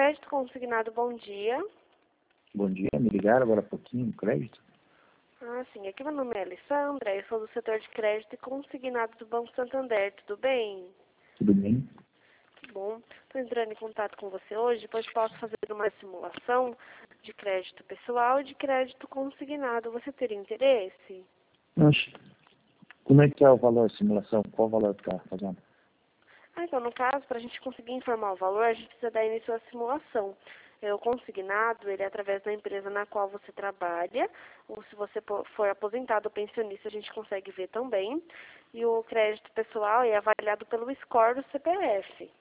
Crédito consignado, bom dia. Bom dia, me ligaram agora há pouquinho no crédito? Ah, sim. Aqui meu nome é Alessandra, eu sou do setor de crédito e consignado do Banco Santander. Tudo bem? Tudo bem? Que bom. Estou entrando em contato com você hoje, pois posso fazer uma simulação de crédito pessoal e de crédito consignado. Você teria interesse? Oxe, como é que é o valor, a simulação? Qual o valor que está fazendo? Então, no caso, para a gente conseguir informar o valor, a gente precisa dar início à simulação. O consignado, ele é através da empresa na qual você trabalha, ou se você for aposentado ou pensionista, a gente consegue ver também. E o crédito pessoal é avaliado pelo score do CPF.